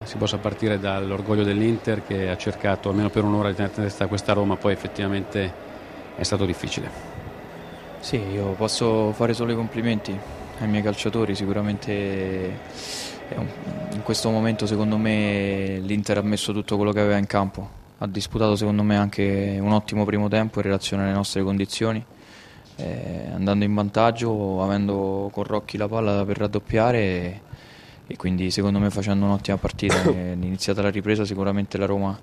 Si possa partire dall'orgoglio dell'Inter che ha cercato almeno per un'ora di tenere testa a questa Roma, poi effettivamente è stato difficile. Sì, io posso fare solo i complimenti ai miei calciatori, sicuramente in questo momento secondo me l'Inter ha messo tutto quello che aveva in campo, ha disputato secondo me anche un ottimo primo tempo in relazione alle nostre condizioni, andando in vantaggio, avendo con Rocchi la palla per raddoppiare e quindi secondo me facendo un'ottima partita. Iniziata la ripresa sicuramente la Roma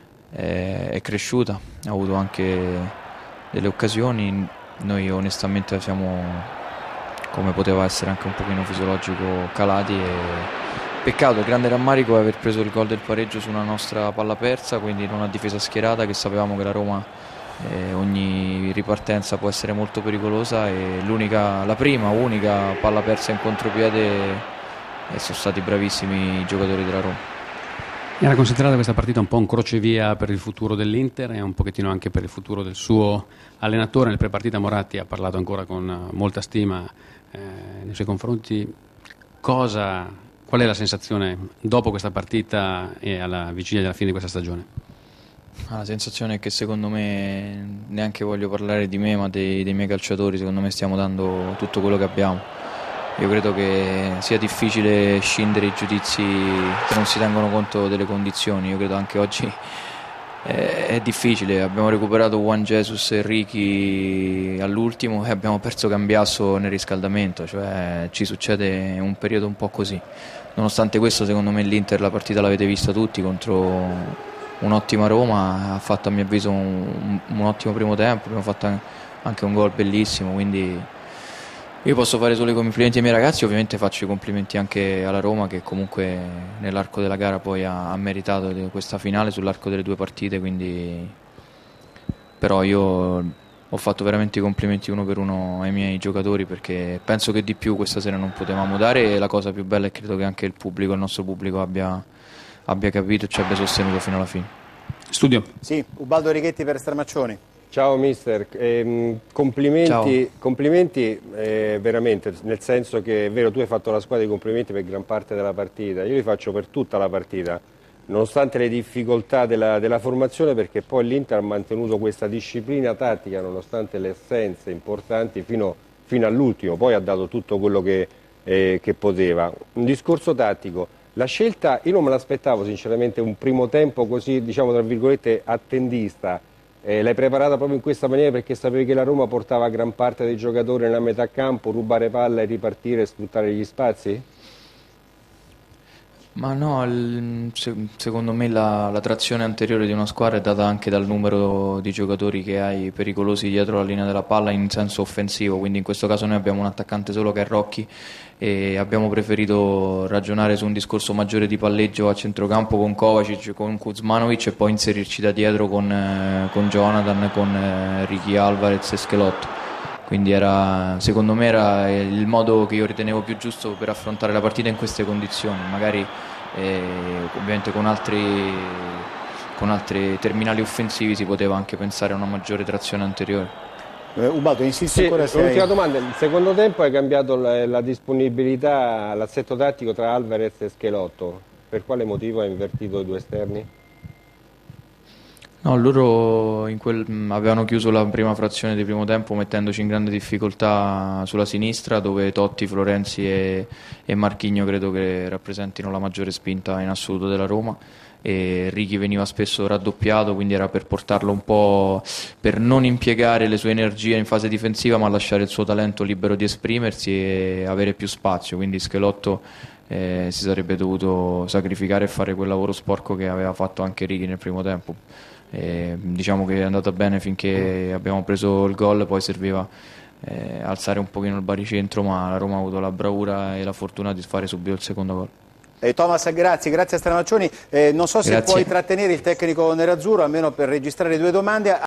è cresciuta, ha avuto anche delle occasioni, noi onestamente siamo, come poteva essere anche un pochino fisiologico, calati e peccato, grande rammarico è aver preso il gol del pareggio su una nostra palla persa, quindi in una difesa schierata che sapevamo che la Roma ogni ripartenza può essere molto pericolosa e la prima unica palla persa in contropiede e sono stati bravissimi i giocatori della Roma. Era considerata questa partita un po' un crocevia per il futuro dell'Inter e un pochettino anche per il futuro del suo allenatore. Nel prepartita Moratti ha parlato ancora con molta stima nei suoi confronti. Qual è la sensazione dopo questa partita e alla vigilia della fine di questa stagione? La sensazione è che secondo me, neanche voglio parlare di me ma dei miei calciatori, secondo me stiamo dando tutto quello che abbiamo. Io credo che sia difficile scindere i giudizi che non si tengono conto delle condizioni. Io credo anche oggi è difficile. Abbiamo recuperato Juan Jesus e Ricky all'ultimo e abbiamo perso Cambiasso nel riscaldamento, cioè ci succede un periodo un po' così. Nonostante questo, secondo me l'Inter la partita l'avete vista tutti contro un'ottima Roma, ha fatto a mio avviso un ottimo primo tempo, abbiamo fatto anche un gol bellissimo, quindi io posso fare solo i complimenti ai miei ragazzi, ovviamente faccio i complimenti anche alla Roma che comunque nell'arco della gara poi ha meritato questa finale sull'arco delle due partite, quindi però io ho fatto veramente i complimenti uno per uno ai miei giocatori perché penso che di più questa sera non potevamo dare e la cosa più bella è che credo che anche il nostro pubblico abbia capito e ci abbia sostenuto fino alla fine. Studio. Sì, Ubaldo Righetti per Stramaccioni. Ciao mister, complimenti veramente, nel senso che è vero, tu hai fatto la squadra di complimenti per gran parte della partita, io li faccio per tutta la partita, nonostante le difficoltà della formazione, perché poi l'Inter ha mantenuto questa disciplina tattica nonostante le assenze importanti fino all'ultimo, poi ha dato tutto quello che poteva. Un discorso tattico, la scelta, io non me l'aspettavo sinceramente un primo tempo così, diciamo tra virgolette, attendista. L'hai preparata proprio in questa maniera perché sapevi che la Roma portava gran parte dei giocatori nella metà campo, rubare palla e ripartire e sfruttare gli spazi? Ma no, secondo me la trazione anteriore di una squadra è data anche dal numero di giocatori che hai pericolosi dietro la linea della palla in senso offensivo, quindi in questo caso noi abbiamo un attaccante solo che è Rocchi e abbiamo preferito ragionare su un discorso maggiore di palleggio a centrocampo con Kovacic, con Kuzmanovic e poi inserirci da dietro con Jonathan, con Ricky Alvarez e Schelotto. Quindi secondo me era il modo che io ritenevo più giusto per affrontare la partita in queste condizioni, magari ovviamente con altri terminali offensivi si poteva anche pensare a una maggiore trazione anteriore. Ubaldo, insisti ancora se l'ultima domanda, nel secondo tempo hai cambiato la disponibilità, l'assetto tattico tra Alvarez e Schelotto, per quale motivo hai invertito i due esterni? No, loro avevano chiuso la prima frazione di primo tempo mettendoci in grande difficoltà sulla sinistra dove Totti, Florenzi e Marquinhos credo che rappresentino la maggiore spinta in assoluto della Roma e Ricky veniva spesso raddoppiato, quindi era per portarlo un po', per non impiegare le sue energie in fase difensiva ma lasciare il suo talento libero di esprimersi e avere più spazio, quindi Schelotto si sarebbe dovuto sacrificare e fare quel lavoro sporco che aveva fatto anche Ricky nel primo tempo. Diciamo che è andata bene finché abbiamo preso il gol, poi serviva alzare un pochino il baricentro, ma la Roma ha avuto la bravura e la fortuna di fare subito il secondo gol. Thomas, grazie a Stramaccioni. Non so se puoi trattenere il tecnico nerazzurro almeno per registrare due domande.